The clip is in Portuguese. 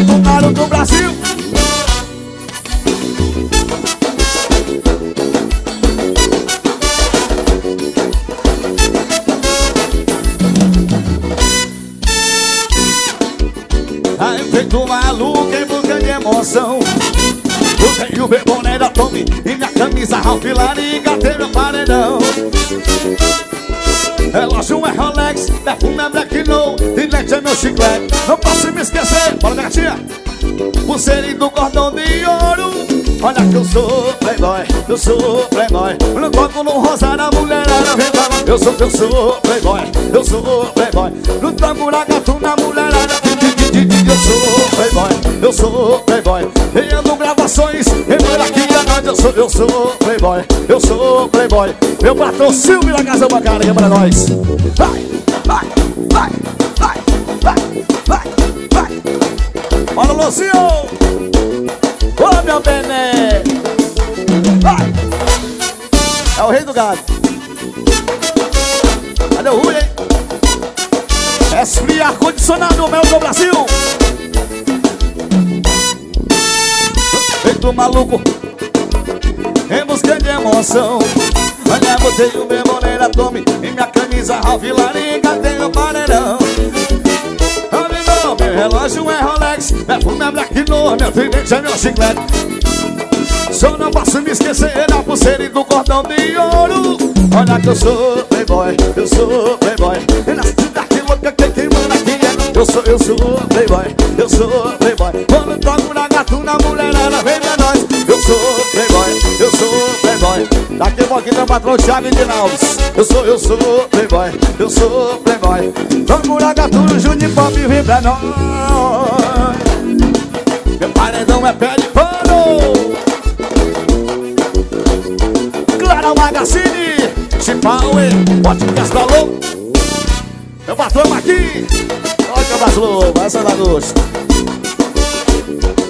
afortunado do Brasil. Aí feito maluco em busca de emoção. Eu tenho meu boné da Tommy e minha camisa Ralph Lauren, engatei meu paredão. Relógio é Rolex, perfume é Black No, e leite é meu chiclete. Não posso me esquecer, bora minha tia. Pulseirinho do cordão de ouro. Olha que eu sou playboy, eu sou playboy. No copo, no rosário, a mulherada vem pra mim. Eu sou playboy, eu sou playboy. No tango, na gatuna, a mulherada. Eu sou playboy, eu sou playboy. E ando gravações, e por aqui a noite eu sou playboy, eu sou playboy. Meu patrocínio da Casa Bancária é pra nós. Vai, vai, vai, vai, vai, vai, vai. Bora, Lucio! Ô, meu bené! Vai! É o rei do gado. Cadê o Rui, hein? Esfria ar-condicionado, meu do Brasil. Feito maluco em busca de emoção. Olha, botei o meu boné da Tommy e minha camisa Ralph Lauren, engatei meu paredão. Meu relógio é Rolex, perfume é Black No, meu tridente é meu chiclete. Só não posso me esquecer da pulseira e do cordão de ouro. Olha que eu sou playboy, eu sou playboy. E na cidade louca quem manda aqui é eu sou playboy, eu sou playboy. Quando toco na gatuna, a mulherada vem pra nós. Eu sou playboy, eu sou playboy. Daqui a pouquinho meu patrão Thiago de Alves. Eu sou playboy, eu sou playboy. Toco na gatuna, o Júnior Pop vem pra nós. Meu paredão é pé de pano. Clara Magazine, Chipower, podcast falou. Meu patrão aqui. Olha que eu baixo, essa é da gosto.